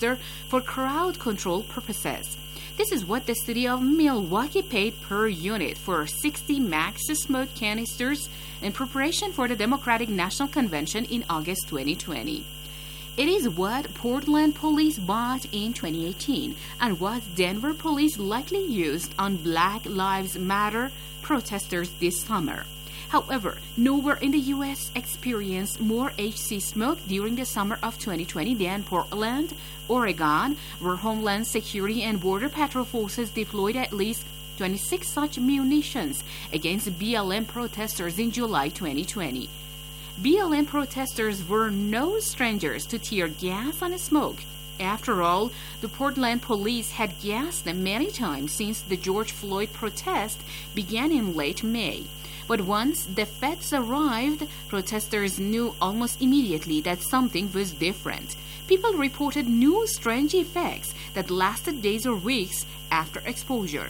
canister for crowd control purposes. This is what the city of Milwaukee paid per unit for 60 max smoke canisters in preparation for the Democratic National Convention in August 2020. It is what Portland police bought in 2018 and what Denver police likely used on Black Lives Matter protesters this summer. However, nowhere in the U.S. experienced more HC smoke during the summer of 2020 than Portland, Oregon, where Homeland Security and Border Patrol forces deployed at least 26 such munitions against BLM protesters in July 2020. BLM protesters were no strangers to tear gas and smoke. After all, the Portland police had gassed them many times since the George Floyd protest began in late May. But once the feds arrived, protesters knew almost immediately that something was different. People reported new strange effects that lasted days or weeks after exposure.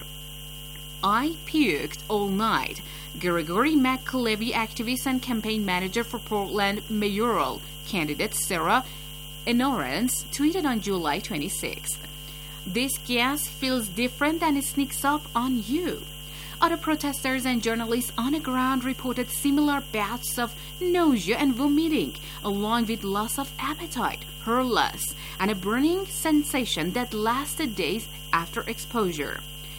"I puked all night," Gregory McLevy, activist and campaign manager for Portland mayoral candidate Sarah Enorance, tweeted on July 26th. "This gas feels different and it sneaks up on you." Other protesters and journalists on the ground reported similar bouts of nausea and vomiting, along with loss of appetite, hair loss, and a burning sensation that lasted days after exposure.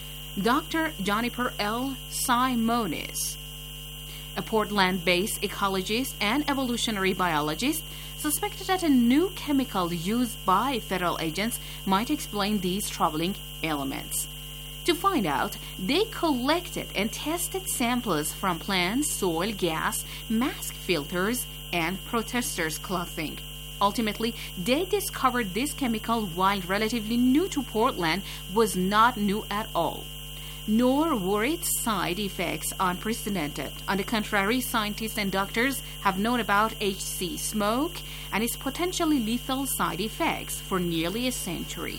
Dr. Juniper L. Simonis, a Portland-based ecologist and evolutionary biologist, suspected that a new chemical used by federal agents might explain these troubling elements. To find out, they collected and tested samples from plants, soil, gas, mask filters, and protesters' clothing. Ultimately, they discovered this chemical, while relatively new to Portland, was not new at all. Nor were its side effects unprecedented. On the contrary, scientists and doctors have known about HC smoke and its potentially lethal side effects for nearly a century.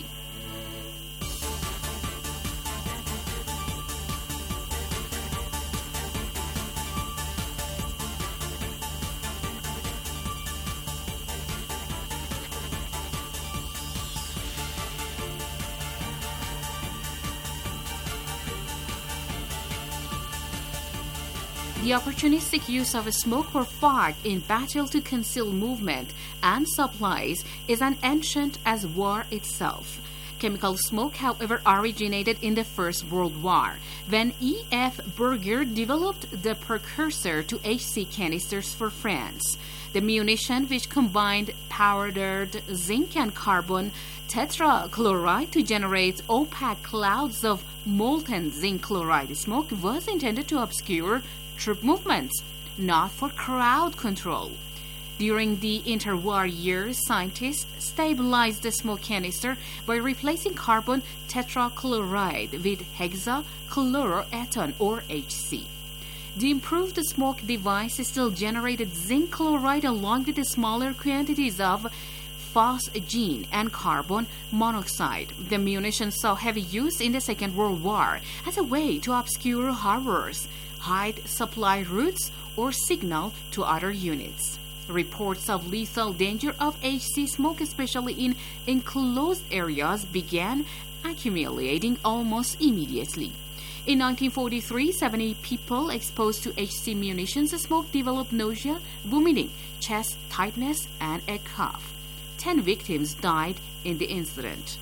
The opportunistic use of smoke or fog in battle to conceal movement and supplies is as ancient as war itself. Chemical smoke, however, originated in the First World War, when E.F. Berger developed the precursor to HC canisters for France. The munition, which combined powdered zinc and carbon tetrachloride to generate opaque clouds of molten zinc chloride smoke, was intended to obscure troop movements, not for crowd control. During the interwar years, scientists stabilized the smoke canister by replacing carbon tetrachloride with hexachloroethane or HC. The improved smoke device still generated zinc chloride along with the smaller quantities of phosgene and carbon monoxide. The munition saw heavy use in the Second World War as a way to obscure harbors, hide supply routes, or signal to other units. Reports of lethal danger of HC smoke, especially in enclosed areas, began accumulating almost immediately. In 1943, 70 people exposed to HC munitions smoke developed nausea, vomiting, chest tightness, and a cough. 10 victims died in the incident.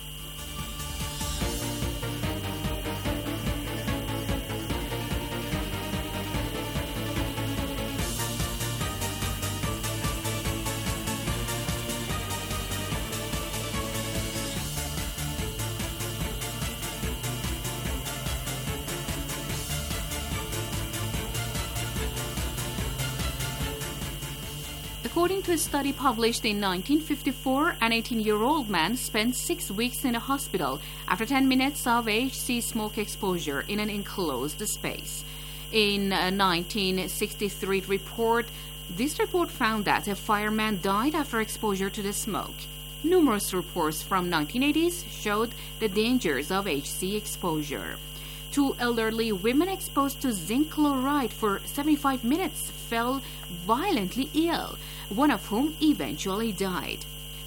According to a study published in 1954, an 18-year-old man spent 6 weeks in a hospital after 10 minutes of HC smoke exposure in an enclosed space. In a 1963 report, this report found that a fireman died after exposure to the smoke. Numerous reports from 1980s showed the dangers of HC exposure. 2 elderly women exposed to zinc chloride for 75 minutes fell violently ill, one of whom eventually died.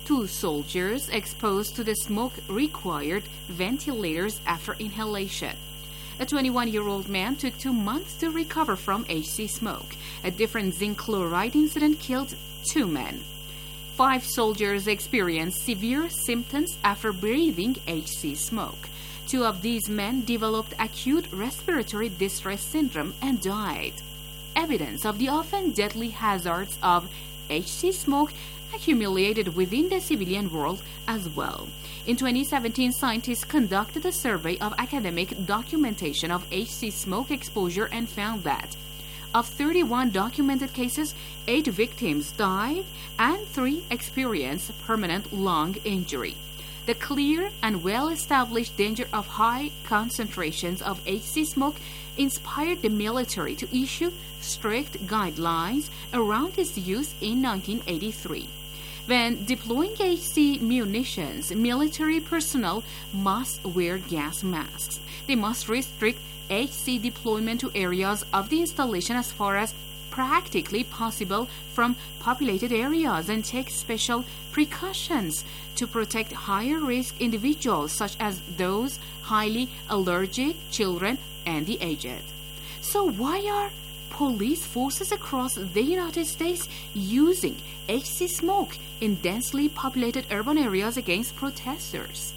2 soldiers exposed to the smoke required ventilators after inhalation. A 21-year-old man took 2 months to recover from HC smoke. A different zinc chloride incident killed 2 men. 5 soldiers experienced severe symptoms after breathing HC smoke. 2 of these men developed acute respiratory distress syndrome and died. Evidence of the often deadly hazards of HC smoke accumulated within the civilian world as well. In 2017, scientists conducted a survey of academic documentation of HC smoke exposure and found that of 31 documented cases, 8 victims died and 3 experienced permanent lung injury. The clear and well-established danger of high concentrations of HC smoke inspired the military to issue strict guidelines around its use in 1983. When deploying HC munitions, military personnel must wear gas masks. They must restrict HC deployment to areas of the installation as far as practically possible from populated areas and take special precautions to protect higher-risk individuals such as those highly allergic, children, and the aged. So why are police forces across the United States using HC smoke in densely populated urban areas against protesters?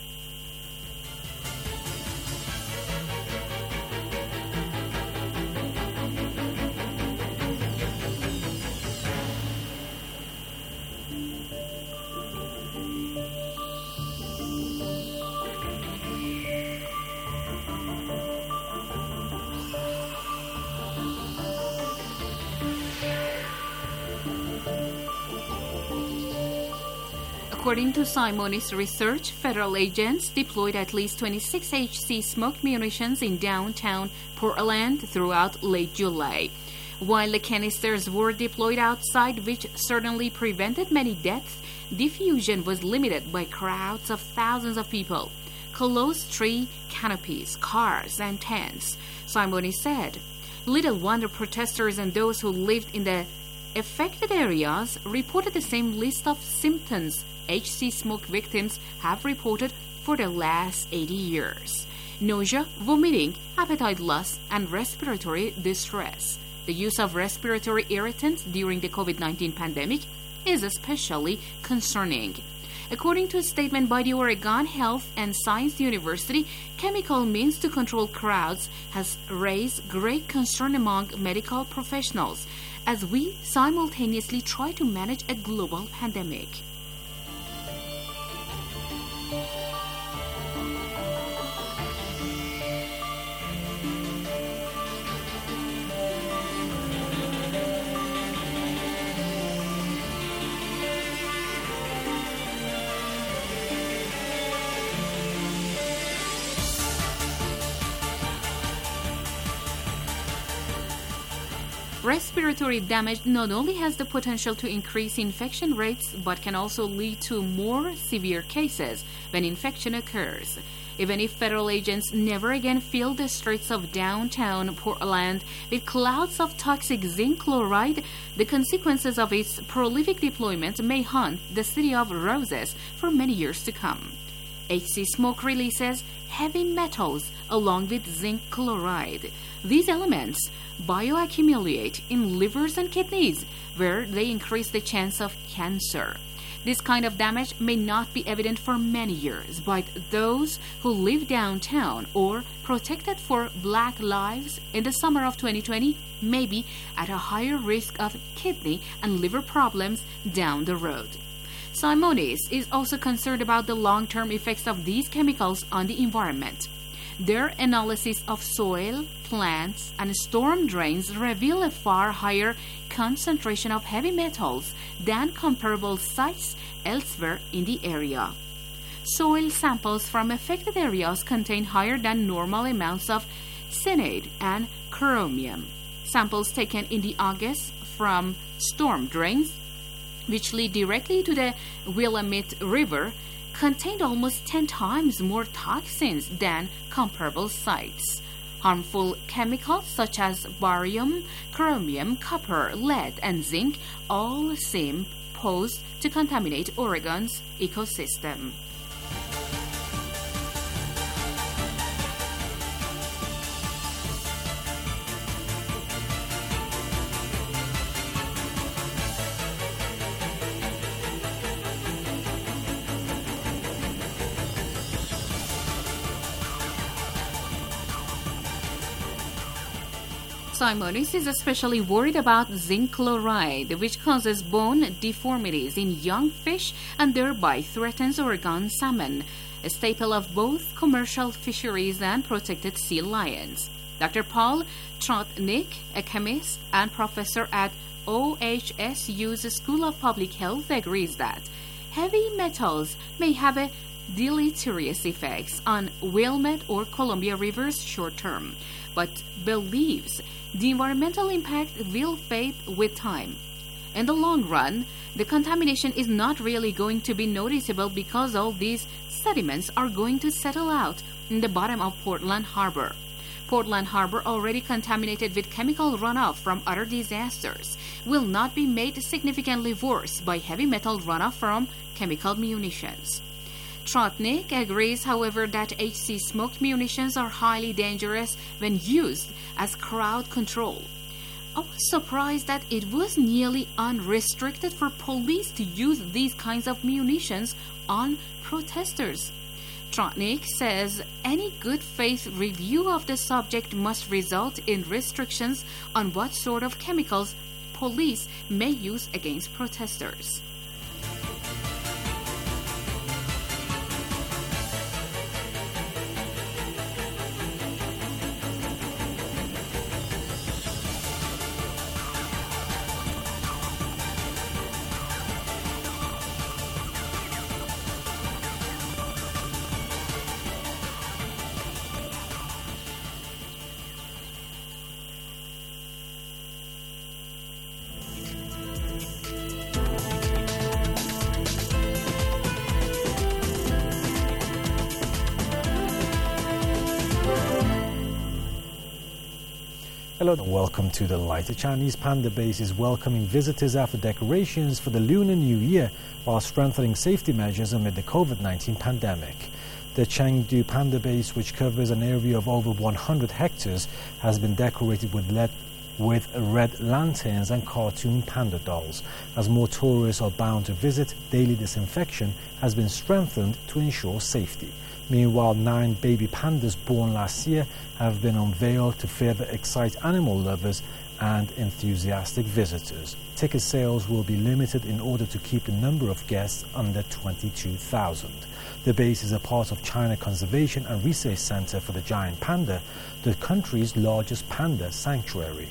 According to Simonis research, federal agents deployed at least 26 HC smoke munitions in downtown Portland throughout late July. While the canisters were deployed outside, which certainly prevented many deaths, diffusion was limited by crowds of thousands of people, closed tree canopies, cars, and tents. Simonis said, "Little wonder protesters and those who lived in the affected areas reported the same list of symptoms HC smoke victims have reported for the last 80 years. Nausea, vomiting, appetite loss, and respiratory distress. The use of respiratory irritants during the COVID-19 pandemic is especially concerning." According to a statement by the Oregon Health and Science University, chemical means to control crowds has raised great concern among medical professionals as we simultaneously try to manage a global pandemic. Respiratory damage not only has the potential to increase infection rates, but can also lead to more severe cases when infection occurs. Even if federal agents never again fill the streets of downtown Portland with clouds of toxic zinc chloride, the consequences of its prolific deployment may haunt the City of Roses for many years to come. HC smoke releases heavy metals along with zinc chloride. These elements bioaccumulate in livers and kidneys, where they increase the chance of cancer. This kind of damage may not be evident for many years, but those who live downtown or protected for Black lives in the summer of 2020 may be at a higher risk of kidney and liver problems down the road. Simonis is also concerned about the long-term effects of these chemicals on the environment. Their analysis of soil, plants, and storm drains reveal a far higher concentration of heavy metals than comparable sites elsewhere in the area. Soil samples from affected areas contain higher than normal amounts of cyanide and chromium. Samples taken in the August from storm drains, which lead directly to the Willamette River, contained almost 10 times more toxins than comparable sites. Harmful chemicals such as barium, chromium, copper, lead, and zinc all seem posed to contaminate Oregon's ecosystem. Simonis is especially worried about zinc chloride, which causes bone deformities in young fish and thereby threatens Oregon salmon, a staple of both commercial fisheries and protected sea lions. Dr. Paul Trotnick, a chemist and professor at OHSU's School of Public Health, agrees that heavy metals may have a deleterious effects on Willamette or Columbia rivers short term, but believes the environmental impact will fade with time. In the long run, the contamination is not really going to be noticeable because all these sediments are going to settle out in the bottom of Portland Harbor. Portland Harbor, already contaminated with chemical runoff from other disasters, will not be made significantly worse by heavy metal runoff from chemical munitions. Trotnick agrees, however, that HC smoked munitions are highly dangerous when used as crowd control. I was surprised that it was nearly unrestricted for police to use these kinds of munitions on protesters. Trotnick says any good faith review of the subject must result in restrictions on what sort of chemicals police may use against protesters. Hello and welcome to The Light. The Chinese panda base is welcoming visitors after decorations for the Lunar New Year while strengthening safety measures amid the COVID-19 pandemic. The Chengdu panda base, which covers an area of over 100 hectares, has been decorated with red lanterns and cartoon panda dolls. As more tourists are bound to visit, daily disinfection has been strengthened to ensure safety. Meanwhile, 9 baby pandas born last year have been unveiled to further excite animal lovers and enthusiastic visitors. Ticket sales will be limited in order to keep the number of guests under 22,000. The base is a part of China Conservation and Research Center for the Giant Panda, the country's largest panda sanctuary.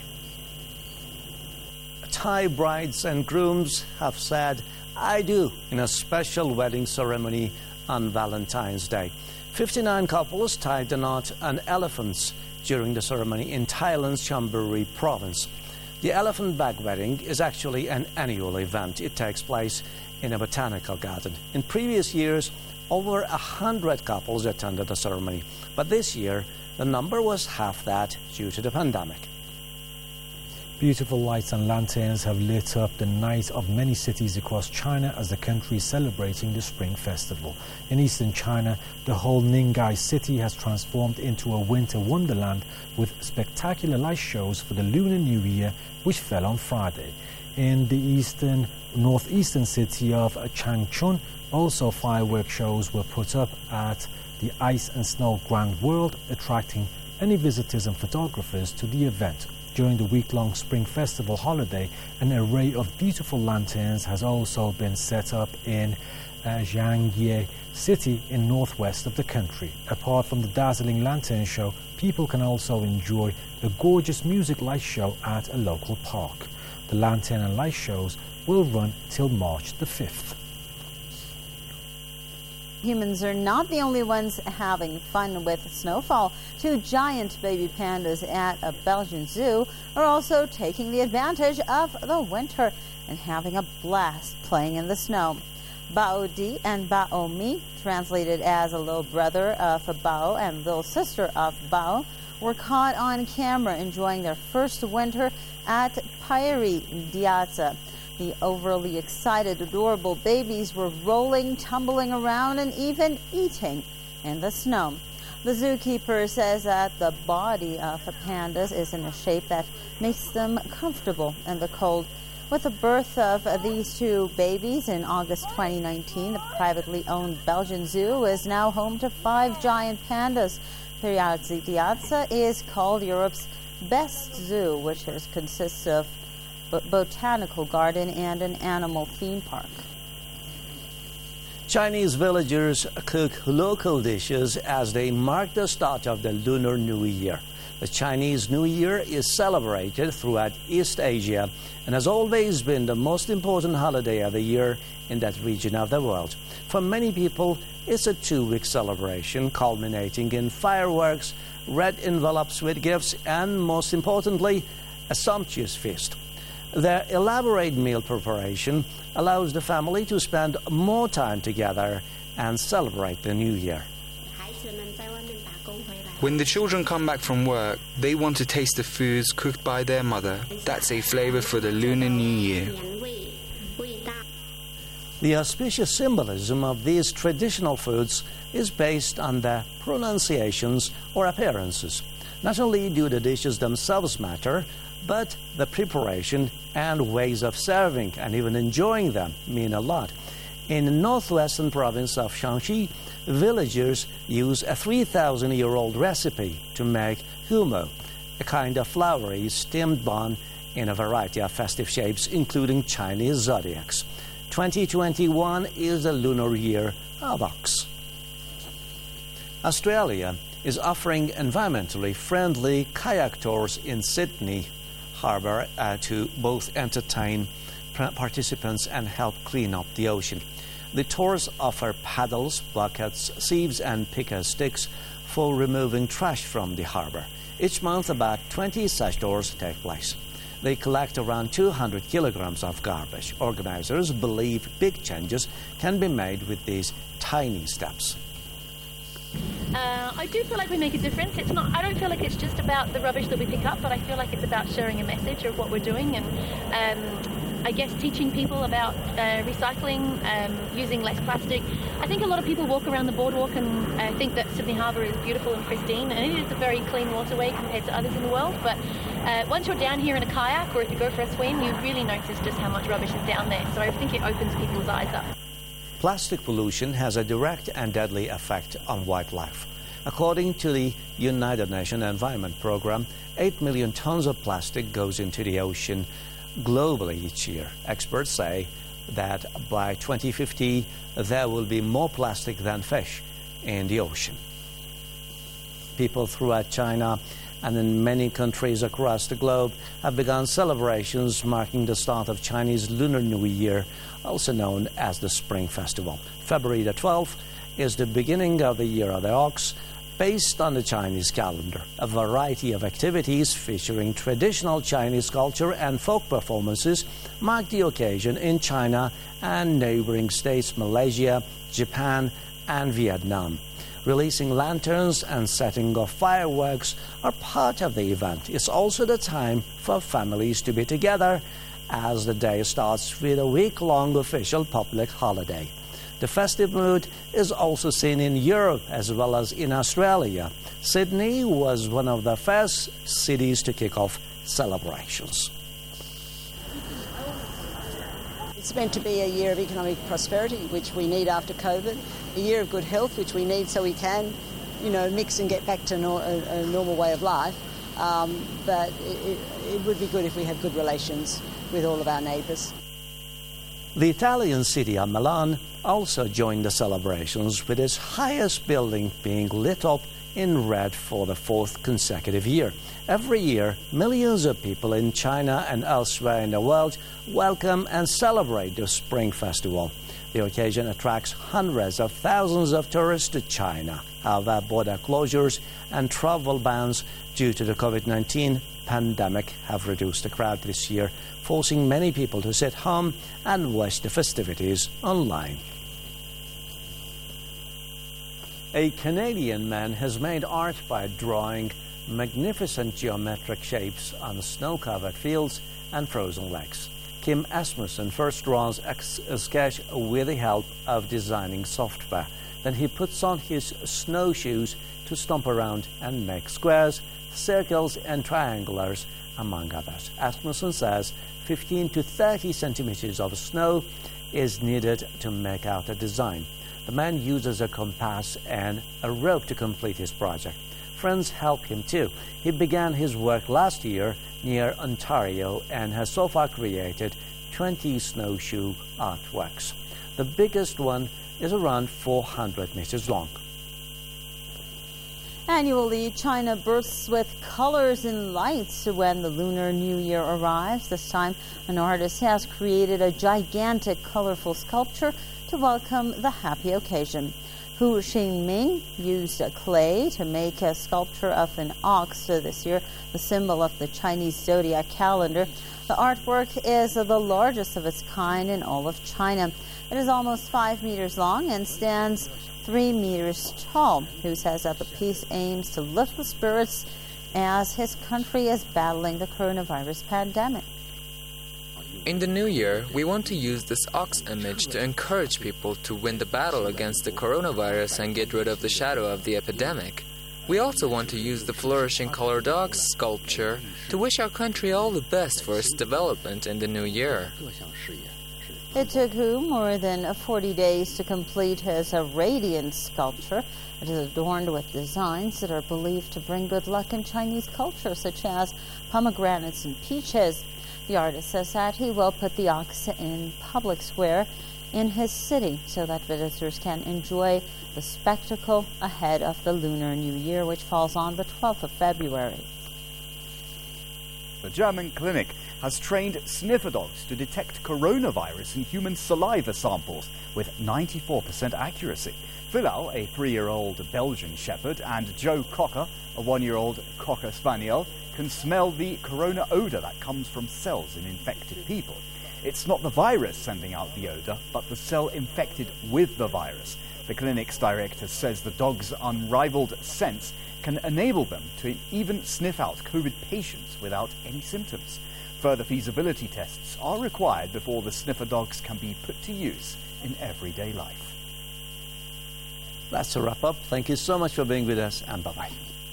Thai brides and grooms have said, "I do," in a special wedding ceremony on Valentine's Day. 59 couples tied the knot on elephants during the ceremony in Thailand's Chonburi province. The elephant bag wedding is actually an annual event. It takes place in a botanical garden. In previous years, over 100 couples attended the ceremony, but this year the number was half that due to the pandemic. Beautiful lights and lanterns have lit up the night of many cities across China as the country is celebrating the Spring Festival. In eastern China, the whole Ning'ai city has transformed into a winter wonderland with spectacular light shows for the Lunar New Year, which fell on Friday. In the northeastern city of Changchun, also fireworks shows were put up at the Ice and Snow Grand World, attracting many visitors and photographers to the event. During the week-long Spring Festival holiday, an array of beautiful lanterns has also been set up in Zhangye city in northwest of the country. Apart from the dazzling lantern show, people can also enjoy a gorgeous music light show at a local park. The lantern and light shows will run till March the 5th. Humans are not the only ones having fun with snowfall. 2 giant baby pandas at a Belgian zoo are also taking the advantage of the winter and having a blast playing in the snow. Bao Di and Bao Mi, translated as a little brother of Bao and little sister of Bao, were caught on camera enjoying their first winter at Paieri Diaza. The overly excited, adorable babies were rolling, tumbling around, and even eating in the snow. The zookeeper says that the body of the pandas is in a shape that makes them comfortable in the cold. With the birth of these two babies in August 2019, the privately owned Belgian zoo is now home to 5 giant pandas. Piazza is called Europe's best zoo, which consists of a botanical garden and an animal theme park. Chinese villagers cook local dishes as they mark the start of the Lunar New Year. The Chinese New Year is celebrated throughout East Asia and has always been the most important holiday of the year in that region of the world. For many people, it's a 2-week celebration culminating in fireworks, red envelopes with gifts, and most importantly, a sumptuous feast. Their elaborate meal preparation allows the family to spend more time together and celebrate the New Year. When the children come back from work, they want to taste the foods cooked by their mother. That's a flavor for the Lunar New Year. The auspicious symbolism of these traditional foods is based on their pronunciations or appearances. Not only do the dishes themselves matter, but the preparation and ways of serving and even enjoying them mean a lot. In the northwestern province of Shaanxi, villagers use a 3,000-year-old recipe to make humo, a kind of floury steamed bun in a variety of festive shapes, including Chinese zodiacs. 2021 is the lunar year of Ox. Australia is offering environmentally friendly kayak tours in Sydney Harbour to both entertain participants and help clean up the ocean. The tours offer paddles, buckets, sieves and picker sticks for removing trash from the harbour. Each month about 20 such tours take place. They collect around 200 kilograms of garbage. Organizers believe big changes can be made with these tiny steps. I do feel like we make a difference. I don't feel like it's just about the rubbish that we pick up, but I feel like it's about sharing a message of what we're doing and I guess teaching people about recycling, using less plastic. I think a lot of people walk around the boardwalk and think that Sydney Harbour is beautiful and pristine, and it is a very clean waterway compared to others in the world, but once you're down here in a kayak or if you go for a swim, you really notice just how much rubbish is down there. So I think it opens people's eyes up. Plastic pollution has a direct and deadly effect on wildlife. According to the United Nations Environment Programme, 8 million tons of plastic goes into the ocean globally each year. Experts say that by 2050, there will be more plastic than fish in the ocean. People throughout China and in many countries across the globe have begun celebrations marking the start of Chinese Lunar New Year, also known as the Spring Festival. February the 12th is the beginning of the Year of the Ox, based on the Chinese calendar. A variety of activities featuring traditional Chinese culture and folk performances mark the occasion in China and neighboring states Malaysia, Japan, and Vietnam. Releasing lanterns and setting off fireworks are part of the event. It's also the time for families to be together as the day starts with a week-long official public holiday. The festive mood is also seen in Europe as well as in Australia. Sydney was one of the first cities to kick off celebrations. It's meant to be a year of economic prosperity, which we need after COVID, a year of good health, which we need so we can, mix and get back to a normal way of life. But it would be good if we had good relations with all of our neighbours. The Italian city of Milan also joined the celebrations, with its highest building being lit up in red for the 4th consecutive year. Every year, millions of people in China and elsewhere in the world welcome and celebrate the Spring Festival. The occasion attracts hundreds of thousands of tourists to China. However, border closures and travel bans due to the COVID-19 pandemic have reduced the crowd this year, forcing many people to sit home and watch the festivities online. A Canadian man has made art by drawing magnificent geometric shapes on snow-covered fields and frozen lakes. Kim Asmussen first draws a sketch with the help of designing software. Then he puts on his snowshoes to stomp around and make squares, circles and triangulars, among others. Asmussen says 15 to 30 centimeters of snow is needed to make out a design. The man uses a compass and a rope to complete his project. Friends help him too. He began his work last year near Ontario and has so far created 20 snowshoe artworks. The biggest one is around 400 meters long. Annually, China bursts with colors and lights when the Lunar New Year arrives. This time, an artist has created a gigantic, colorful sculpture to welcome the happy occasion. Hu Xingming used clay to make a sculpture of an ox this year, the symbol of the Chinese zodiac calendar. The artwork is the largest of its kind in all of China. It is almost 5 meters long and stands 3 meters tall. Hu says that the piece aims to lift the spirits as his country is battling the coronavirus pandemic. In the new year, we want to use this ox image to encourage people to win the battle against the coronavirus and get rid of the shadow of the epidemic. We also want to use the flourishing colored ox sculpture to wish our country all the best for its development in the new year. It took Hu more than 40 days to complete his radiant sculpture. It is adorned with designs that are believed to bring good luck in Chinese culture, such as pomegranates and peaches. The artist says that he will put the ox in public square in his city so that visitors can enjoy the spectacle ahead of the Lunar New Year, which falls on the 12th of February. The German clinic has trained sniffer dogs to detect coronavirus in human saliva samples with 94% accuracy. Philal, a 3-year-old Belgian shepherd, and Joe Cocker, a 1-year-old Cocker Spaniel, can smell the corona odor that comes from cells in infected people. It's not the virus sending out the odor, but the cell infected with the virus. The clinic's director says the dog's unrivaled sense can enable them to even sniff out COVID patients without any symptoms. Further feasibility tests are required before the sniffer dogs can be put to use in everyday life. That's a wrap up. Thank you so much for being with us, and bye-bye.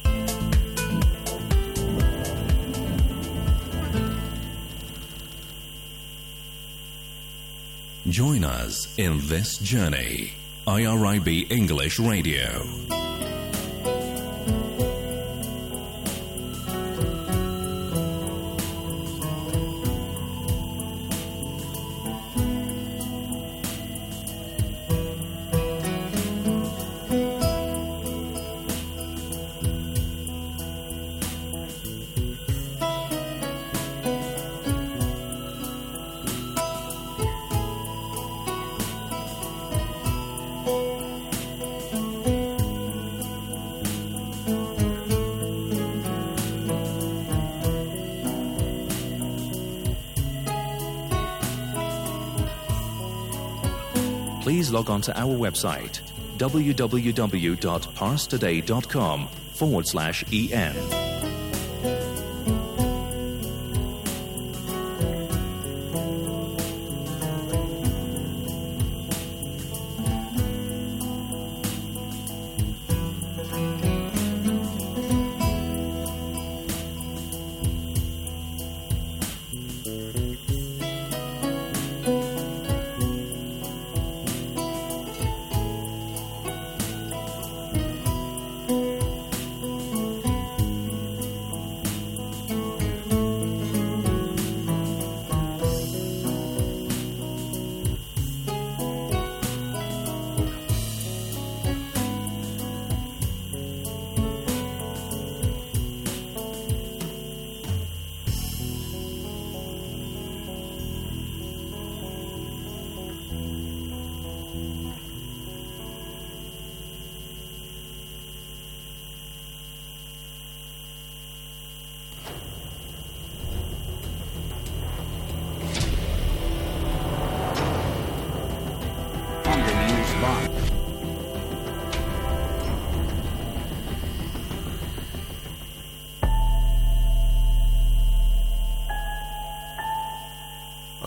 Join us in this journey. IRIB English Radio. Please log on to our website www.parstoday.com/en.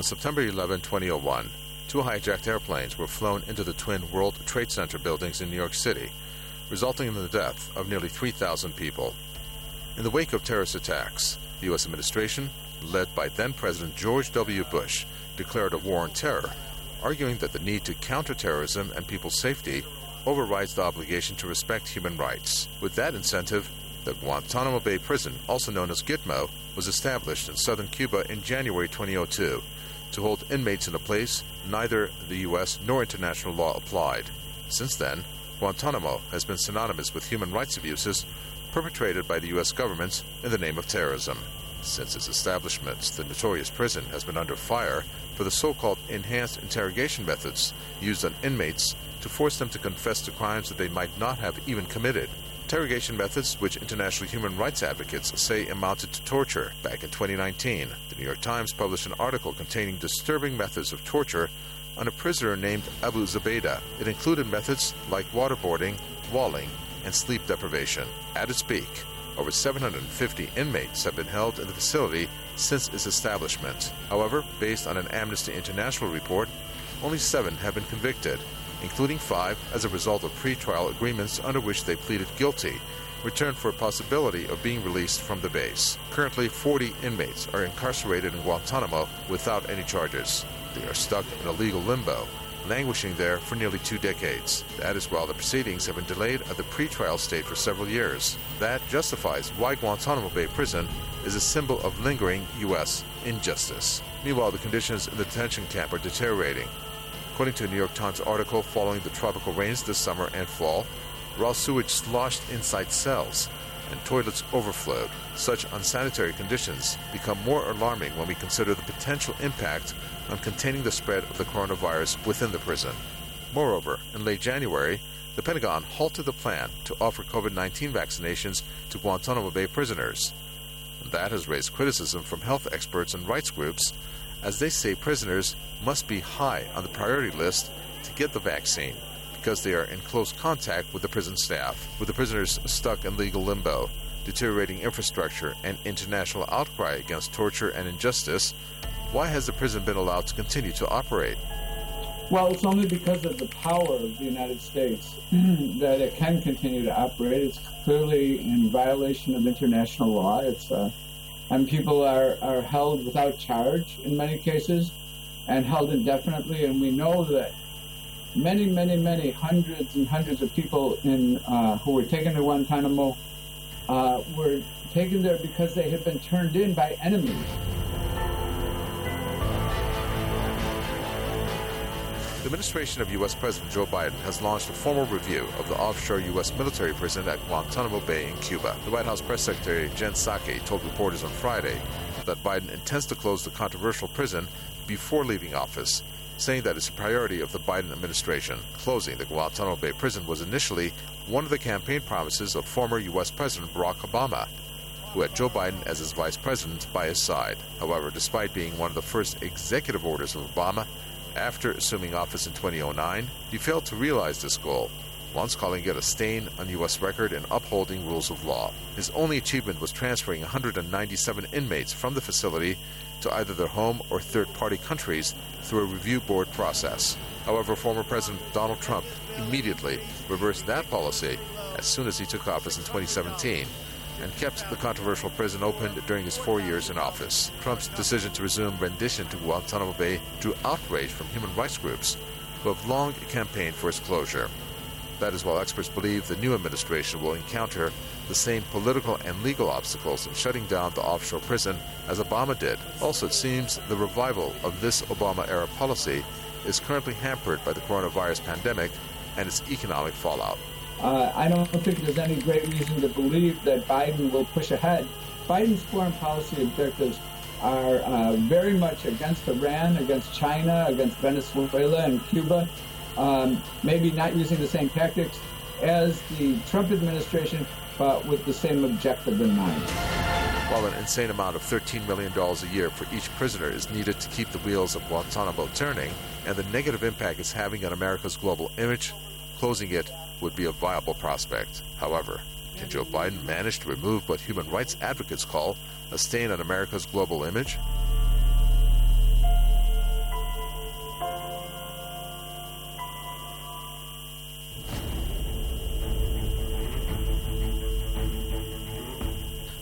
September 11, 2001, two hijacked airplanes were flown into the twin World Trade Center buildings in New York City, resulting in the death of nearly 3,000 people. In the wake of terrorist attacks, the U.S. administration, led by then-President George W. Bush, declared a war on terror, arguing that the need to counter terrorism and people's safety overrides the obligation to respect human rights. With that incentive, the Guantanamo Bay Prison, also known as Gitmo, was established in southern Cuba in January 2002 to hold inmates in a place neither the U.S. nor international law applied. Since then, Guantanamo has been synonymous with human rights abuses perpetrated by the U.S. government in the name of terrorism. Since its establishment, the notorious prison has been under fire for the so-called enhanced interrogation methods used on inmates to force them to confess to crimes that they might not have even committed. Interrogation methods which international human rights advocates say amounted to torture. Back in 2019, the New York Times published an article containing disturbing methods of torture on a prisoner named Abu Zubaydah. It included methods like waterboarding, walling, and sleep deprivation. At its peak, over 750 inmates have been held in the facility since its establishment. However, based on an Amnesty International report, only 7 have been convicted, including 5 as a result of pretrial agreements under which they pleaded guilty, returned for a possibility of being released from the base. Currently, 40 inmates are incarcerated in Guantanamo without any charges. They are stuck in a legal limbo, languishing there for nearly 2 decades. That is while the proceedings have been delayed at the pretrial state for several years. That justifies why Guantanamo Bay Prison is a symbol of lingering U.S. injustice. Meanwhile, the conditions in the detention camp are deteriorating. According to a New York Times article following the tropical rains this summer and fall, raw sewage sloshed inside cells and toilets overflowed. Such unsanitary conditions become more alarming when we consider the potential impact on containing the spread of the coronavirus within the prison. Moreover, in late January, the Pentagon halted the plan to offer COVID-19 vaccinations to Guantanamo Bay prisoners. And that has raised criticism from health experts and rights groups, as they say prisoners must be high on the priority list to get the vaccine because they are in close contact with the prison staff. With the prisoners stuck in legal limbo, deteriorating infrastructure, and international outcry against torture and injustice, why has the prison been allowed to continue to operate? Well, it's only because of the power of the United States that it can continue to operate. It's clearly in violation of international law. And people are held without charge in many cases and held indefinitely. And we know that many hundreds and hundreds of people who were taken to Guantanamo were taken there because they had been turned in by enemies. The administration of U.S. President Joe Biden has launched a formal review of the offshore U.S. military prison at Guantanamo Bay in Cuba. The White House press secretary Jen Psaki told reporters on Friday that Biden intends to close the controversial prison before leaving office, saying that it's a priority of the Biden administration. Closing the Guantanamo Bay prison was initially one of the campaign promises of former U.S. President Barack Obama, who had Joe Biden as his vice president by his side. However, despite being one of the first executive orders of Obama, after assuming office in 2009, he failed to realize this goal, once calling it a stain on U.S. record in upholding rules of law. His only achievement was transferring 197 inmates from the facility to either their home or third-party countries through a review board process. However, former President Donald Trump immediately reversed that policy as soon as he took office in 2017 and kept the controversial prison open during his 4 years in office. Trump's decision to resume rendition to Guantanamo Bay drew outrage from human rights groups who have long campaigned for its closure. That is while experts believe the new administration will encounter the same political and legal obstacles in shutting down the offshore prison as Obama did. Also, it seems the revival of this Obama-era policy is currently hampered by the coronavirus pandemic and its economic fallout. I don't think there's any great reason to believe that Biden will push ahead. Biden's foreign policy objectives are very much against Iran, against China, against Venezuela and Cuba, maybe not using the same tactics as the Trump administration, but with the same objective in mind. While an insane amount of $13 million a year for each prisoner is needed to keep the wheels of Guantanamo turning, and the negative impact it's having on America's global image, closing it would be a viable prospect. However, can Joe Biden manage to remove what human rights advocates call a stain on America's global image?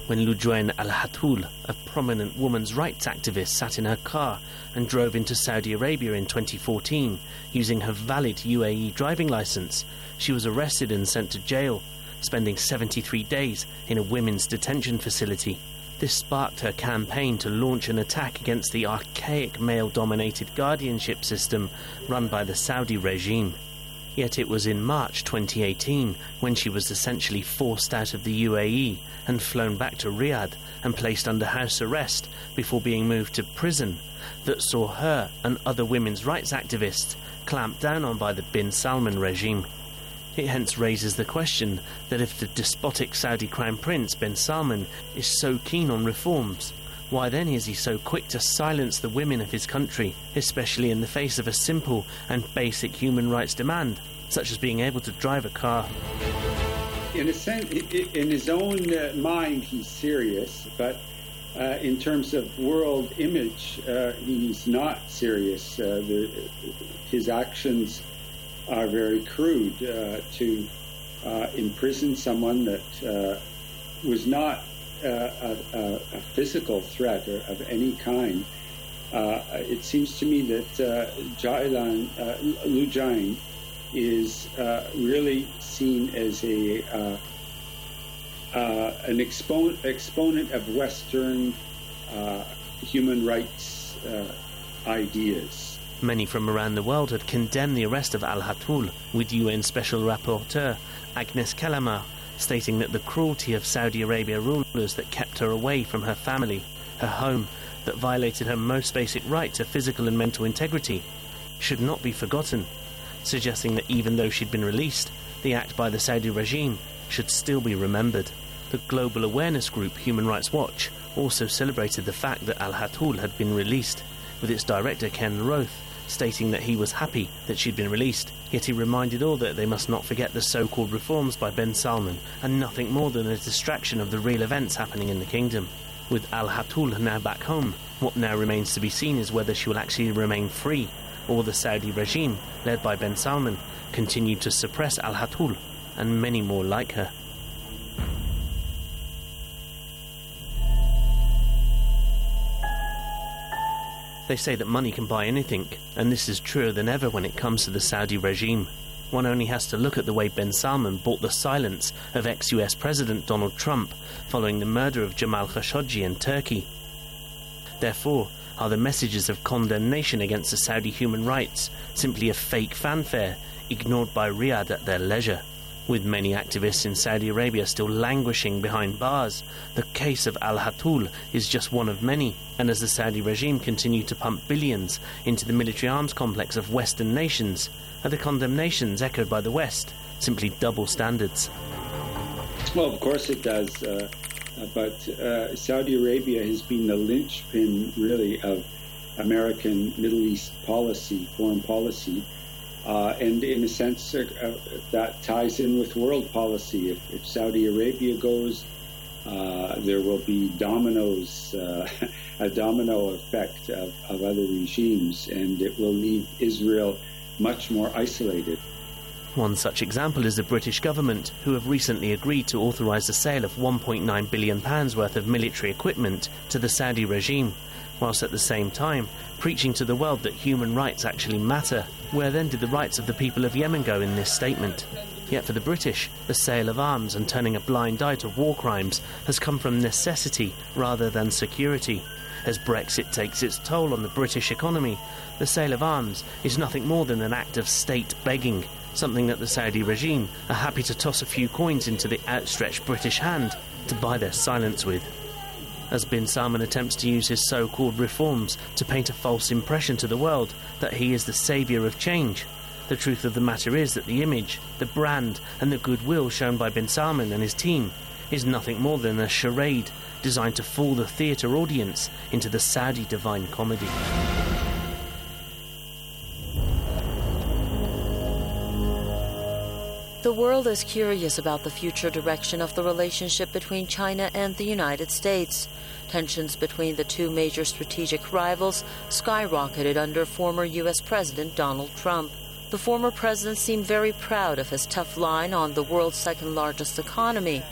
when Loujain Al-Hatul, a prominent women's rights activist, sat in her car and drove into Saudi Arabia in 2014 using her valid UAE driving license. She was arrested and sent to jail, spending 73 days in a women's detention facility. This sparked her campaign to launch an attack against the archaic male-dominated guardianship system run by the Saudi regime. Yet it was in March 2018 when she was essentially forced out of the UAE and flown back to Riyadh and placed under house arrest before being moved to prison that saw her and other women's rights activists clamped down on by the bin Salman regime. It hence raises the question that if the despotic Saudi Crown Prince bin Salman is so keen on reforms, why then is he so quick to silence the women of his country, especially in the face of a simple and basic human rights demand, such as being able to drive a car? In a sense, in his own mind, he's serious, but in terms of world image, he's not serious. His actions are very crude. To imprison someone that was not a physical threat of any kind. It seems to me that Loujain is really seen as an exponent of Western human rights ideas. Many from around the world had condemned the arrest of Al-Hatul, with UN Special Rapporteur Agnes Kalamar stating that the cruelty of Saudi Arabia rulers that kept her away from her family, her home, that violated her most basic right to physical and mental integrity, should not be forgotten, suggesting that even though she'd been released, the act by the Saudi regime should still be remembered. The global awareness group Human Rights Watch also celebrated the fact that Al-Hatul had been released, with its director Ken Roth stating that he was happy that she'd been released, yet he reminded all that they must not forget the so-called reforms by bin Salman and nothing more than a distraction of the real events happening in the kingdom. With Al-Hatul now back home, what now remains to be seen is whether she will actually remain free, or the Saudi regime, led by bin Salman, continue to suppress Al-Hatul and many more like her. They say that money can buy anything, and this is truer than ever when it comes to the Saudi regime. One only has to look at the way bin Salman bought the silence of ex-US President Donald Trump following the murder of Jamal Khashoggi in Turkey. Therefore, are the messages of condemnation against the Saudi human rights simply a fake fanfare ignored by Riyadh at their leisure? With many activists in Saudi Arabia still languishing behind bars, the case of Al-Hatul is just one of many, and as the Saudi regime continue to pump billions into the military arms complex of Western nations, are the condemnations echoed by the West simply double standards? Well, of course it does, but Saudi Arabia has been the linchpin, really, of American Middle East policy, foreign policy. And in a sense, that ties in with world policy. If Saudi Arabia goes, there will be dominoes, a domino effect of other regimes, and it will leave Israel much more isolated. One such example is the British government, who have recently agreed to authorise the sale of £1.9 billion worth of military equipment to the Saudi regime, whilst at the same time preaching to the world that human rights actually matter. Where then did the rights of the people of Yemen go in this statement? Yet for the British, the sale of arms and turning a blind eye to war crimes has come from necessity rather than security. As Brexit takes its toll on the British economy, the sale of arms is nothing more than an act of state begging, something that the Saudi regime are happy to toss a few coins into the outstretched British hand to buy their silence with. As bin Salman attempts to use his so-called reforms to paint a false impression to the world that he is the saviour of change, the truth of the matter is that the image, the brand and the goodwill shown by bin Salman and his team is nothing more than a charade designed to fool the theatre audience into the Saudi divine comedy. The world is curious about the future direction of the relationship between China and the United States. Tensions between the two major strategic rivals skyrocketed under former U.S. President Donald Trump. The former president seemed very proud of his tough line on the world's second-largest economy.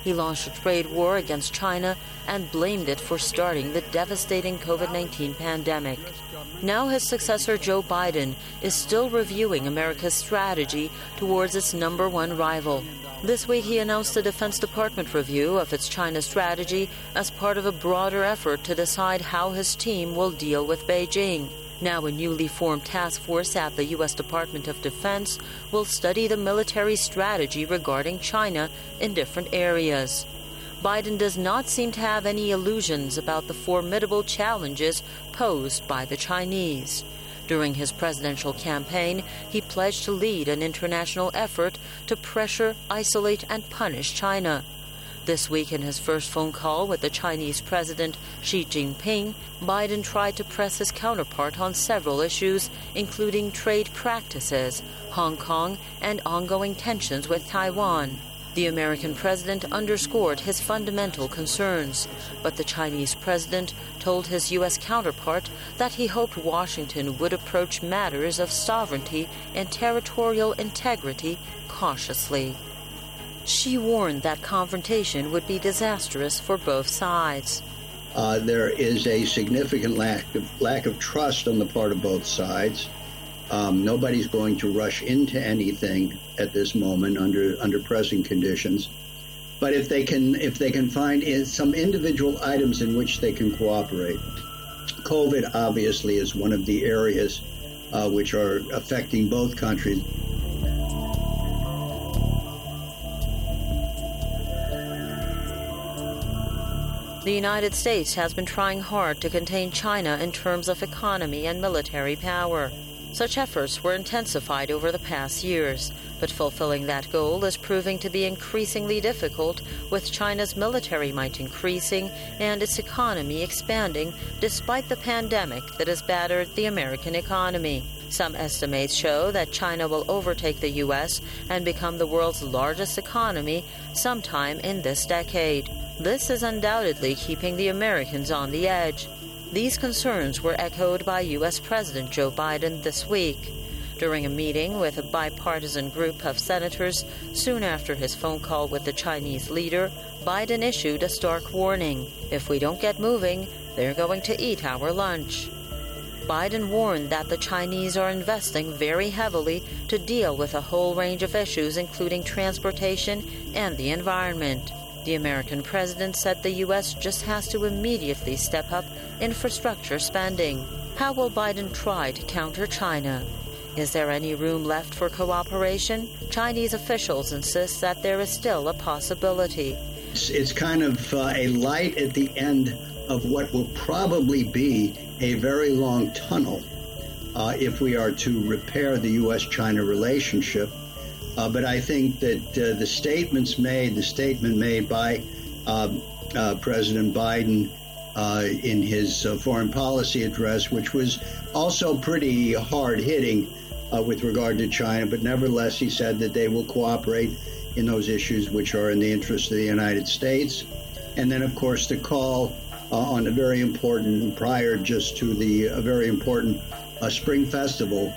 He launched a trade war against China and blamed it for starting the devastating COVID-19 pandemic. Now his successor, Joe Biden, is still reviewing America's strategy towards its number one rival. This week he announced a Defense Department review of its China strategy as part of a broader effort to decide how his team will deal with Beijing. Now a newly formed task force at the U.S. Department of Defense will study the military strategy regarding China in different areas. Biden does not seem to have any illusions about the formidable challenges posed by the Chinese. During his presidential campaign, he pledged to lead an international effort to pressure, isolate, and punish China. This week, in his first phone call with the Chinese President Xi Jinping, Biden tried to press his counterpart on several issues, including trade practices, Hong Kong, and ongoing tensions with Taiwan. The American president underscored his fundamental concerns, but the Chinese president told his U.S. counterpart that he hoped Washington would approach matters of sovereignty and territorial integrity cautiously. She warned that confrontation would be disastrous for both sides. There is a significant lack of trust on the part of both sides. Nobody's going to rush into anything at this moment under present conditions. But if they can find some individual items in which they can cooperate, COVID obviously is one of the areas which are affecting both countries. The United States has been trying hard to contain China in terms of economy and military power. Such efforts were intensified over the past years, but fulfilling that goal is proving to be increasingly difficult, with China's military might increasing and its economy expanding despite the pandemic that has battered the American economy. Some estimates show that China will overtake the U.S. and become the world's largest economy sometime in this decade. This is undoubtedly keeping the Americans on the edge. These concerns were echoed by U.S. President Joe Biden this week. During a meeting with a bipartisan group of senators soon after his phone call with the Chinese leader, Biden issued a stark warning. If we don't get moving, they're going to eat our lunch. Biden warned that the Chinese are investing very heavily to deal with a whole range of issues, including transportation and the environment. The American president said the U.S. just has to immediately step up infrastructure spending. How will Biden try to counter China? Is there any room left for cooperation? Chinese officials insist that there is still a possibility. It's kind of a light at the end of what will probably be a very long tunnel if we are to repair the U.S.-China relationship. But I think that the statement made by President Biden in his foreign policy address, which was also pretty hard-hitting with regard to China, but nevertheless he said that they will cooperate in those issues which are in the interest of the United States. And then, of course, the call on a very important, prior just to the very important Spring Festival,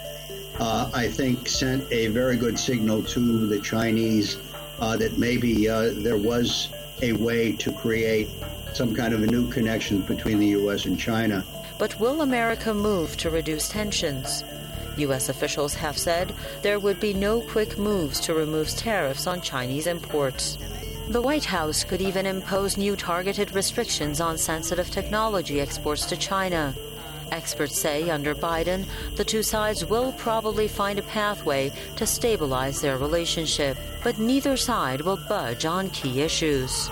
I think sent a very good signal to the Chinese that maybe there was a way to create some kind of a new connection between the U.S. and China. But will America move to reduce tensions? U.S. officials have said there would be no quick moves to remove tariffs on Chinese imports. The White House could even impose new targeted restrictions on sensitive technology exports to China. Experts say under Biden, the two sides will probably find a pathway to stabilize their relationship, but neither side will budge on key issues.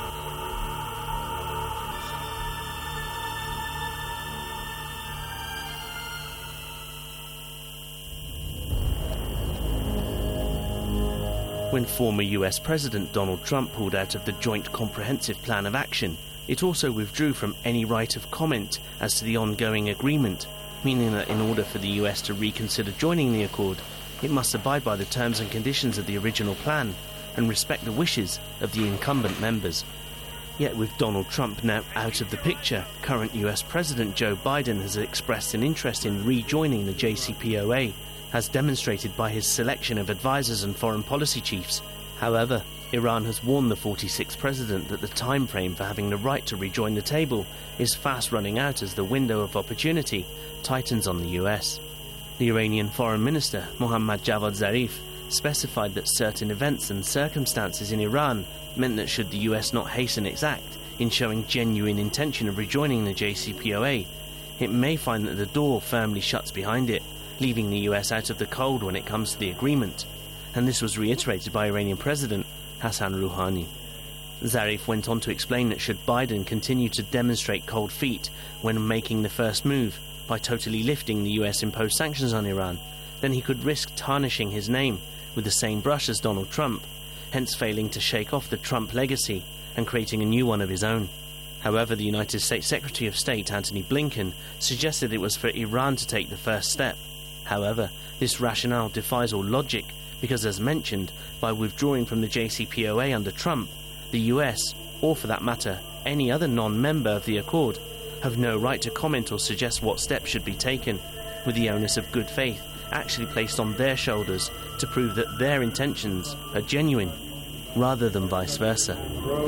When former US President Donald Trump pulled out of the Joint Comprehensive Plan of Action, it also withdrew from any right of comment as to the ongoing agreement, meaning that in order for the US to reconsider joining the accord, it must abide by the terms and conditions of the original plan and respect the wishes of the incumbent members. Yet with Donald Trump now out of the picture, current US President Joe Biden has expressed an interest in rejoining the JCPOA, as demonstrated by his selection of advisors and foreign policy chiefs. However, Iran has warned the 46th president that the time frame for having the right to rejoin the table is fast running out as the window of opportunity tightens on the US. The Iranian Foreign Minister, Mohammad Javad Zarif, specified that certain events and circumstances in Iran meant that should the US not hasten its act in showing genuine intention of rejoining the JCPOA, it may find that the door firmly shuts behind it, leaving the US out of the cold when it comes to the agreement. And this was reiterated by Iranian President Hassan Rouhani. Zarif went on to explain that should Biden continue to demonstrate cold feet when making the first move by totally lifting the US imposed sanctions on Iran, then he could risk tarnishing his name with the same brush as Donald Trump, hence failing to shake off the Trump legacy and creating a new one of his own. However, the United States Secretary of State Antony Blinken suggested it was for Iran to take the first step. However, this rationale defies all logic because, as mentioned, by withdrawing from the JCPOA under Trump, the US, or for that matter, any other non-member of the accord, have no right to comment or suggest what steps should be taken, with the onus of good faith actually placed on their shoulders to prove that their intentions are genuine, rather than vice versa.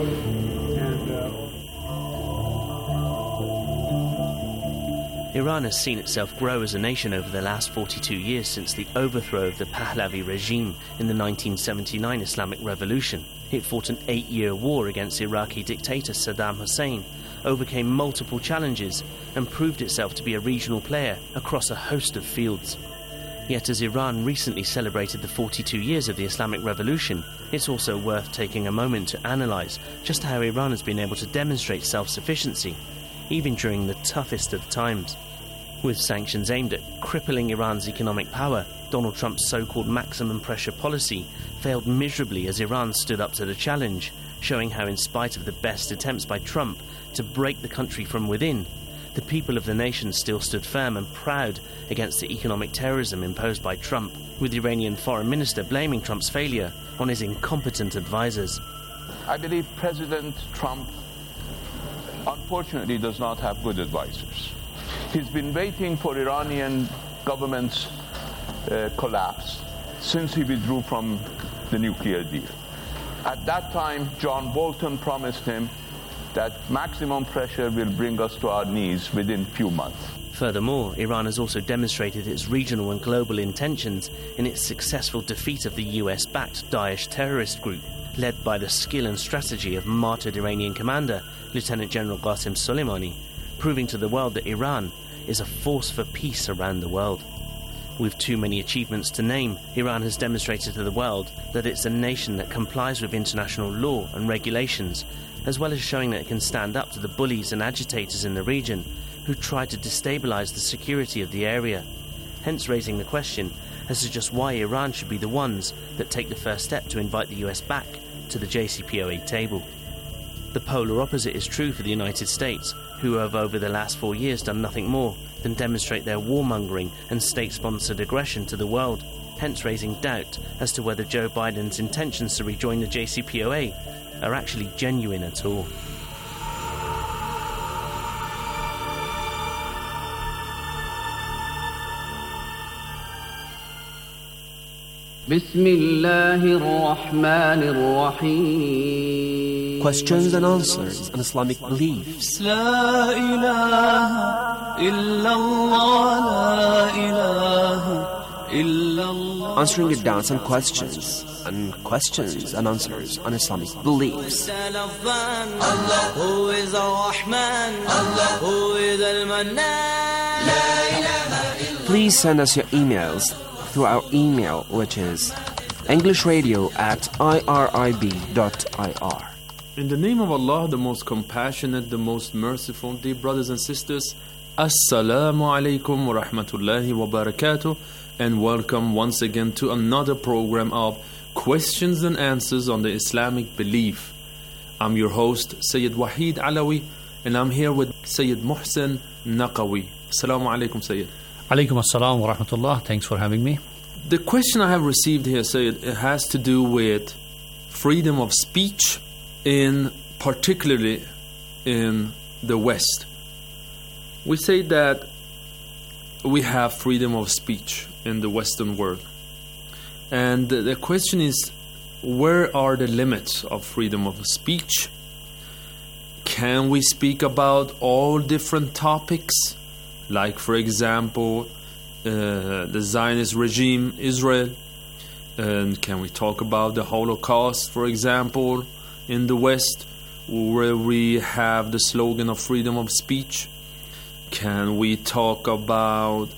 Iran has seen itself grow as a nation over the last 42 years since the overthrow of the Pahlavi regime in the 1979 Islamic Revolution. It fought an 8-year war against Iraqi dictator Saddam Hussein, overcame multiple challenges, and proved itself to be a regional player across a host of fields. Yet as Iran recently celebrated the 42 years of the Islamic Revolution, it's also worth taking a moment to analyse just how Iran has been able to demonstrate self-sufficiency, even during the toughest of times. With sanctions aimed at crippling Iran's economic power, Donald Trump's so-called maximum pressure policy failed miserably as Iran stood up to the challenge, showing how in spite of the best attempts by Trump to break the country from within, the people of the nation still stood firm and proud against the economic terrorism imposed by Trump, with the Iranian foreign minister blaming Trump's failure on his incompetent advisors. I believe President Trump unfortunately does not have good advisors. He's been waiting for Iranian government's collapse since he withdrew from the nuclear deal. At that time, John Bolton promised him that maximum pressure will bring us to our knees within few months. Furthermore, Iran has also demonstrated its regional and global intentions in its successful defeat of the US-backed Daesh terrorist group, led by the skill and strategy of martyred Iranian commander Lieutenant General Qasem Soleimani, proving to the world that Iran is a force for peace around the world. With too many achievements to name, Iran has demonstrated to the world that it's a nation that complies with international law and regulations, as well as showing that it can stand up to the bullies and agitators in the region who try to destabilize the security of the area, hence raising the question as to just why Iran should be the ones that take the first step to invite the US back to the JCPOA table. The polar opposite is true for the United States, who have over the last 4 years done nothing more than demonstrate their warmongering and state-sponsored aggression to the world, hence raising doubt as to whether Joe Biden's intentions to rejoin the JCPOA are actually genuine at all. Questions and answers on Islamic beliefs. Answering your doubts and questions and answers on Islamic beliefs. Please send us your emails through our email, which is englishradio@irib.ir. In the name of Allah, the most compassionate, the most merciful, dear brothers and sisters, Assalamu alaikum wa rahmatullahi wa barakatuh, and welcome once again to another program of Questions and Answers on the Islamic Belief. I'm your host, Sayyid Wahid Alawi, and I'm here with Sayyid Muhsin Naqawi. Assalamu alaikum, Sayyid. Alaikum assalam wa rahmatullah. Thanks for having me. The question I have received here, Sayyid, it has to do with freedom of speech, particularly in the West. We say that we have freedom of speech in the Western world. And the question is, where are the limits of freedom of speech? Can we speak about all different topics? Like, for example, the Zionist regime, Israel. And can we talk about the Holocaust, for example, in the West, where we have the slogan of freedom of speech? Can we talk about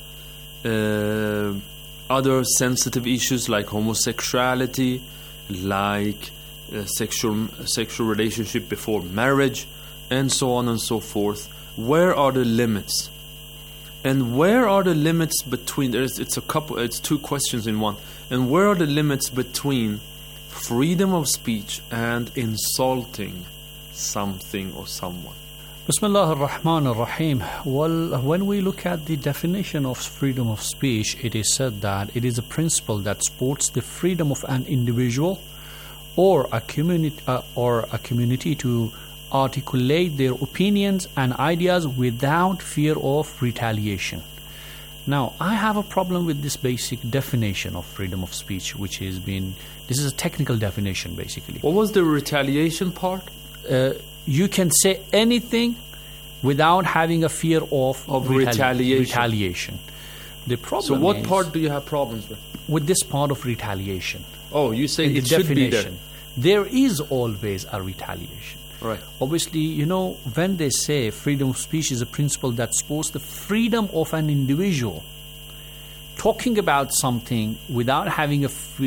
other sensitive issues like homosexuality, like sexual relationship before marriage, and so on and so forth? Where are the limits? And where are the limits between? It's two questions in one. And where are the limits between freedom of speech and insulting something or someone? Bismillah ar-Rahman ar-Rahim. Well, when we look at the definition of freedom of speech, it is said that it is a principle that supports the freedom of an individual or a community to articulate their opinions and ideas without fear of retaliation. Now, I have a problem with this basic definition of freedom of speech, this is a technical definition basically. What was the retaliation part? You can say anything without having a fear of retaliation. The problem So what part do you have problems with? With this part of retaliation. Oh, you say it should be there. There is always a retaliation. Right. Obviously, when they say freedom of speech is a principle that supports the freedom of an individual, talking about something without having a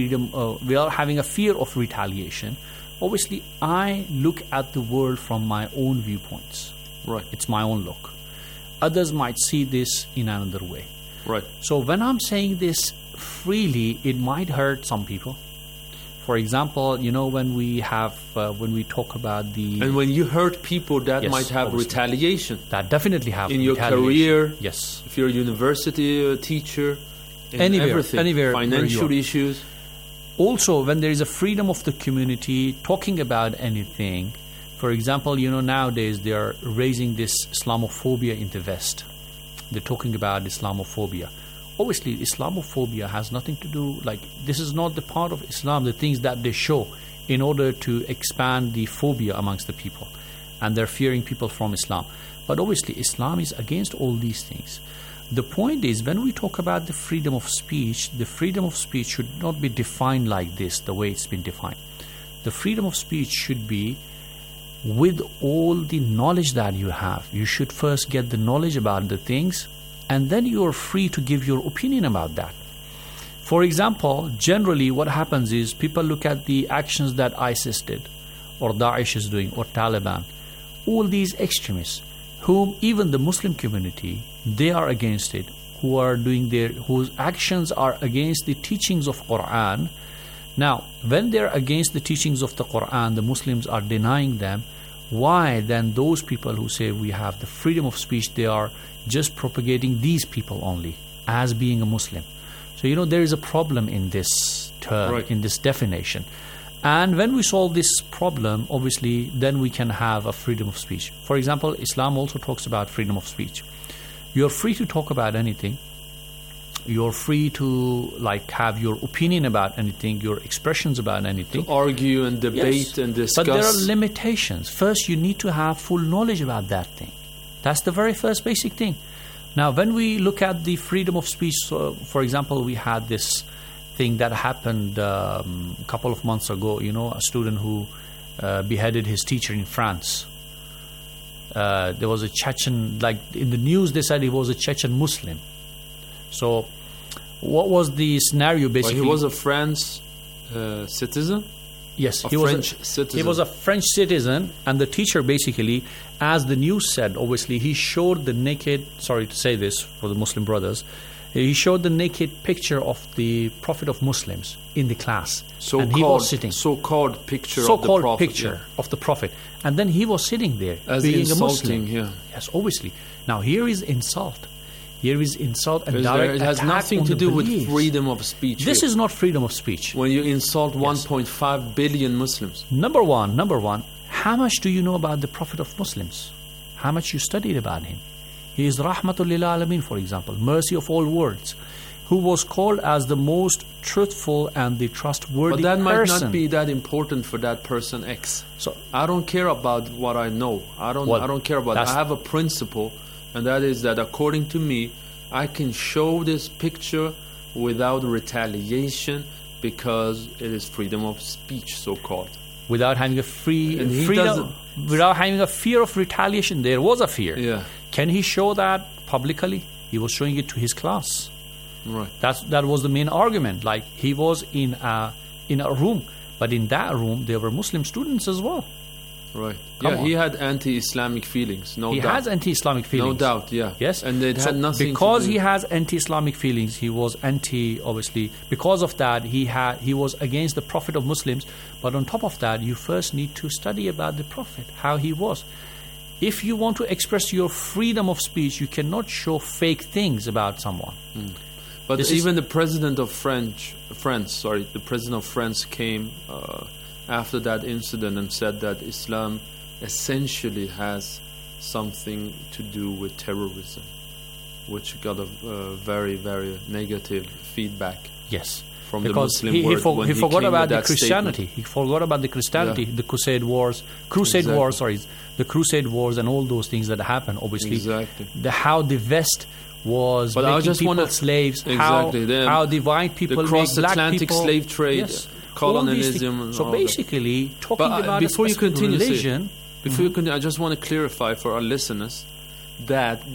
fear of retaliation, obviously I look at the world from my own viewpoints. Right. It's my own look. Others might see this in another way. Right. So when I'm saying this freely, it might hurt some people. For example, when we talk about the... And when you hurt people, that Yes, might have obviously. retaliation. That definitely have in your retaliation. career. Yes. If you're a university teacher. Anywhere. Financial issues. Also, when there is a freedom of the community talking about anything, for example, nowadays they are raising this Islamophobia in the West. They're talking about Islamophobia. Obviously, Islamophobia has nothing to do, this is not the part of Islam, the things that they show in order to expand the phobia amongst the people. And they're fearing people from Islam. But obviously, Islam is against all these things. The point is, when we talk about the freedom of speech should not be defined like this, the way it's been defined. The freedom of speech should be with all the knowledge that you have. You should first get the knowledge about the things, and then you are free to give your opinion about that. For example, generally what happens is people look at the actions that ISIS did, or Daesh is doing, or Taliban. All these extremists, whom even the Muslim community, they are against it, whose actions are against the teachings of Quran. Now, when they're against the teachings of the Quran, the Muslims are denying them. Why then those people who say we have the freedom of speech, they are just propagating these people only as being a Muslim? So there is a problem in this term, in this definition. And when we solve this problem, obviously, then we can have a freedom of speech. For example, Islam also talks about freedom of speech. You're free to talk about anything. You're free to have your opinion about anything, your expressions about anything. To argue and debate and discuss. But there are limitations. First, you need to have full knowledge about that thing. That's the very first basic thing. Now, when we look at the freedom of speech, so for example, we had this thing that happened a couple of months ago, a student who beheaded his teacher in France. There was a Chechen, in the news they said he was a Chechen Muslim. So what was the scenario basically? Well, he was a French citizen? Yes, he was a citizen. He was a French citizen, and the teacher basically, as the news said, obviously he showed the naked, sorry to say this for the Muslim brothers, he showed the naked picture of the Prophet of Muslims in the class. And he was sitting. So-called picture of the Prophet. Of the Prophet. And then he was sitting there as being insulting, a Muslim. yeah. Yes, obviously. Now here is insult. Here is insult and direct. It has nothing to do with freedom of speech. This is not freedom of speech. When you insult 1.5 billion Muslims. Number one, how much do you know about the Prophet of Muslims? How much you studied about him? He is Rahmatul lil Alameen, for example, mercy of all worlds. who was called as the most truthful and the trustworthy But that might person. not be that important for that person X. So I don't care about what I know. I don't care about that. I have a principle, and that is that according to me, I can show this picture without retaliation because it is freedom of speech, so-called. Without having a freedom, without having a fear of retaliation. There was a fear. Yeah. Can he show that publicly? He was showing it to his class. Right. That was the main argument. Like, he was in a room, but in that room there were Muslim students as well. Right. Come on. He had anti-Islamic feelings, no doubt. He has anti-Islamic feelings. No doubt, yeah. Yes. And it had nothing because to do. he has anti-Islamic feelings, he was obviously. Because of that, he was against the Prophet of Muslims. But on top of that, you first need to study about the Prophet, how he was. If you want to express your freedom of speech, you cannot show fake things about someone. But even the president of France, the president of France came after that incident and said that Islam essentially has something to do with terrorism, which got a very, very negative feedback. Yes. From because the Muslim world he forgot about the Christianity. He forgot about the Christianity, the Crusade Wars, the Crusade Wars, and all those things that happened. Obviously, how the West was making people slaves. Exactly. How the white people, the cross-Atlantic slave trade, yes, colonialism. So basically, talking about before you continue, religion. Before you continue, I just want to clarify for our listeners that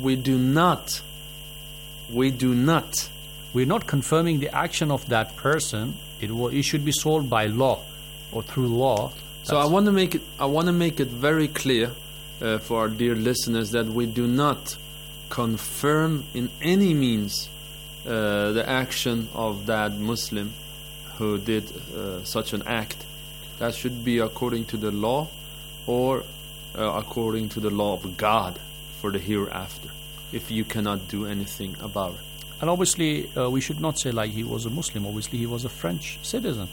we're not confirming the action of that person. It should be solved by law or through law. So I want to make it very clear for our dear listeners that we do not confirm in any means the action of that Muslim who did such an act. That should be according to the law or according to the law of God for the hereafter, if you cannot do anything about it. And obviously, we should not say like he was a Muslim. Obviously, he was a French citizen.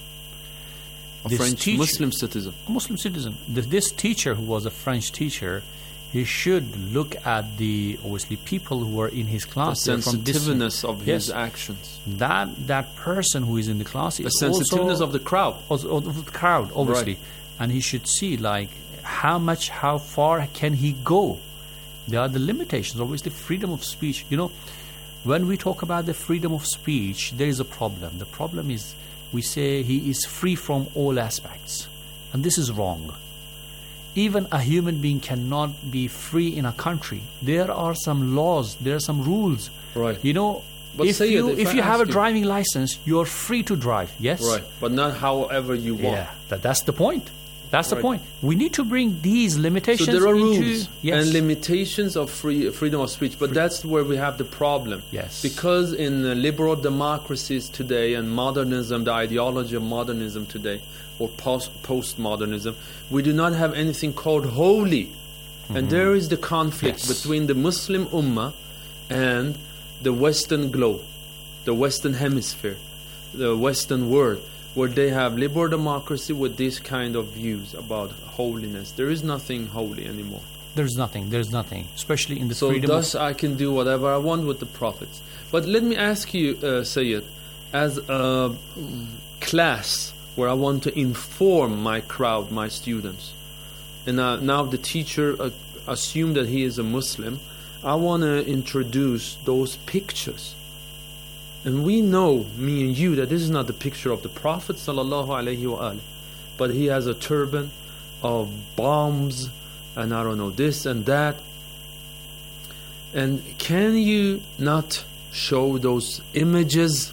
Muslim citizen. A Muslim citizen. This teacher, who was a French teacher, he should look at the obviously people who were in his class. The sensitiveness of his actions. That person who is in the class is the sensitiveness of the crowd. Of the crowd, obviously, right. And he should see like how far can he go. There are the limitations. Obviously, freedom of speech. You know, when we talk about the freedom of speech, there is a problem. The problem is we say he is free from all aspects, and this is wrong. Even a human being cannot be free in a country. There are some laws, there are some rules. Right. You know, but if you have a driving license, you're free to drive, yes? Right, but not however you want. Yeah, that's the point. That's the point. We need to bring these limitations into... So there are rules and limitations of freedom of speech, but that's where we have the problem. Yes. Because in liberal democracies today and modernism, the ideology of modernism today, or postmodernism, we do not have anything called holy. Mm-hmm. And there is the conflict between the Muslim Ummah and the Western globe, the Western hemisphere, the Western world, where they have liberal democracy with these kind of views about holiness. There is nothing holy anymore. There's nothing, especially in the so freedom. So thus I can do whatever I want with the prophets. But let me ask you, Sayyid, as a class where I want to inform my crowd, my students, and now the teacher assumed that he is a Muslim, I want to introduce those pictures. And we know, me and you, that this is not the picture of the Prophet sallallahu alaihi wasallam, but he has a turban of bombs and I don't know this and that. And can you not show those images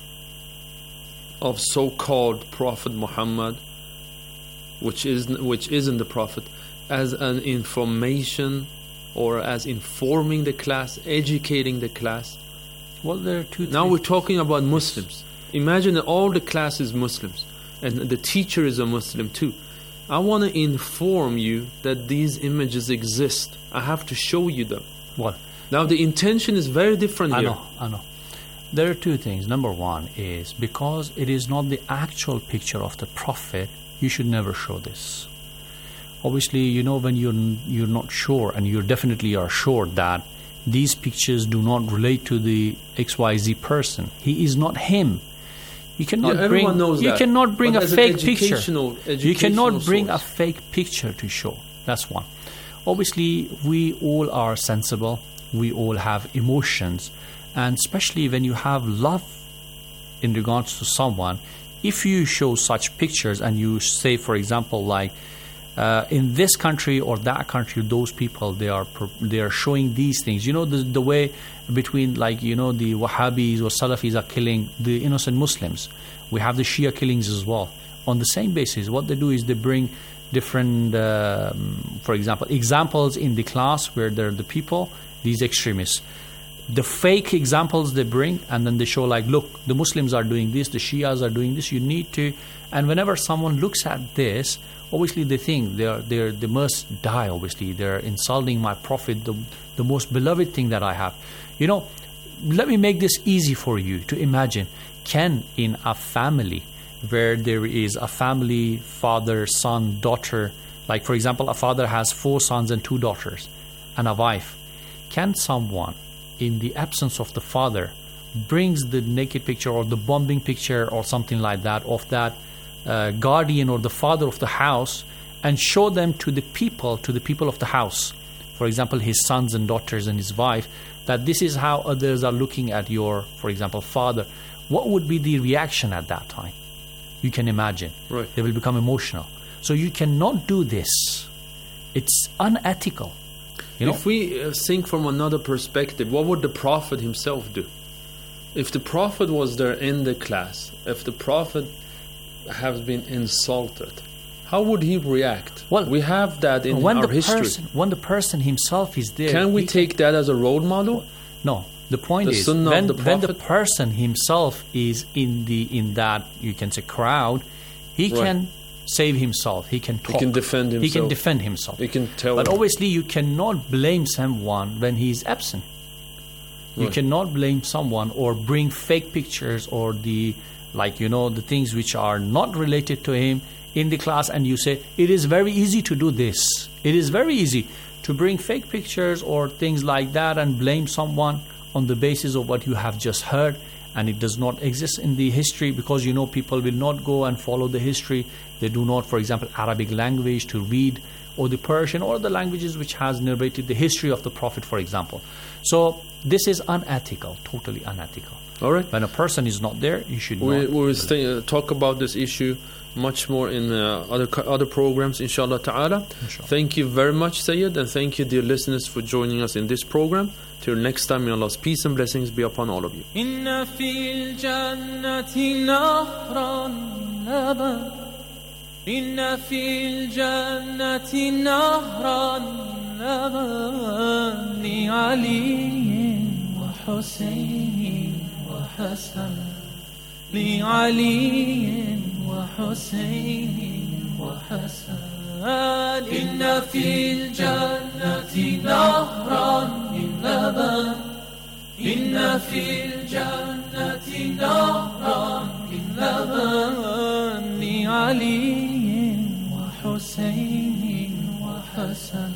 of so-called Prophet Muhammad, which isn't the Prophet, as an information or as informing the class, educating the class? Well, there are two. Now we're talking about Muslims. Imagine that all the class is Muslims, and the teacher is a Muslim too. I want to inform you that these images exist. I have to show you them. What? Now the intention is very different here. I know. There are two things. Number one is because it is not the actual picture of the Prophet, you should never show this. Obviously, you know, when you're not sure, and you definitely are sure that these pictures do not relate to the XYZ person. He is not him. You cannot bring a fake picture. You cannot bring a fake picture to show. That's one. Obviously, we all are sensible. We all have emotions. And especially when you have love in regards to someone, if you show such pictures and you say, for example, like, in this country or that country, those people, they are showing these things. You know, the way between, like, you know, the Wahhabis or Salafis are killing the innocent Muslims. We have the Shia killings as well. On the same basis, what they do is they bring different, for example, examples in the class where they're the people, these extremists. The fake examples they bring, and then they show, like, look, the Muslims are doing this, the Shias are doing this, you need to. And whenever someone looks at this, obviously they think they must die. Obviously they're insulting my Prophet, the most beloved thing that I have. You know, let me make this easy for you to imagine. Can in a family where there is a family, father, son, daughter, like for example a father has 4 sons and 2 daughters and a wife, can someone in the absence of the father brings the naked picture or the bombing picture or something like that of that guardian or the father of the house and show them to the people of the house, for example his sons and daughters and his wife, that this is how others are looking at your, for example, father? What would be the reaction at that time? You can imagine. Right. They will become emotional. So you cannot do this. It's unethical. You know? If we think from another perspective, what would the Prophet himself do? If the Prophet was there in the class, if the Prophet has been insulted, how would he react? Well, we have that in our history. When the person himself is there, can we take that as a role model? No. The point is, when the person himself is in that, you can say, crowd, he can save himself. He can talk. He can defend himself. He can defend himself. He can tell. But obviously, you cannot blame someone when he is absent. You cannot blame someone or bring fake pictures or the things which are not related to him in the class, and you say it is very easy to do this. It is very easy to bring fake pictures or things like that and blame someone on the basis of what you have just heard, and it does not exist in the history, because you know people will not go and follow the history. They do not, for example, Arabic language to read, or the Persian, or the languages which has narrated the history of the Prophet, for example. So this is unethical, totally unethical. All right. When a person is not there, you should not. We will talk about this issue much more in other programs, inshallah ta'ala. Thank you very much, Sayyid, and thank you, dear listeners, for joining us in this program. Till next time, may Allah's peace and blessings be upon all of you. Inna fil jannati nahran laban. Inna fil jannati nahran laban. Li Ali wa Husayn wa Hasan. Li Ali wa Husayn wa Hasan. إن في الجنة نهرا من لبن. إن في الجنة نهرا من لبن. لعلي وحسين وحسن.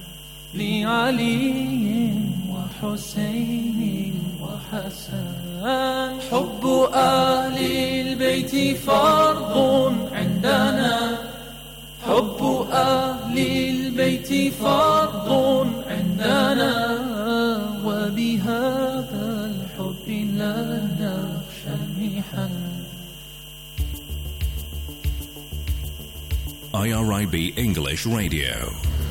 لعلي وحسين وحسن. حب أهل البيت فرض عندنا. حب أهل البيت فرض عندنا. وبهذا الحب لا نخشى المحن. IRIB English Radio.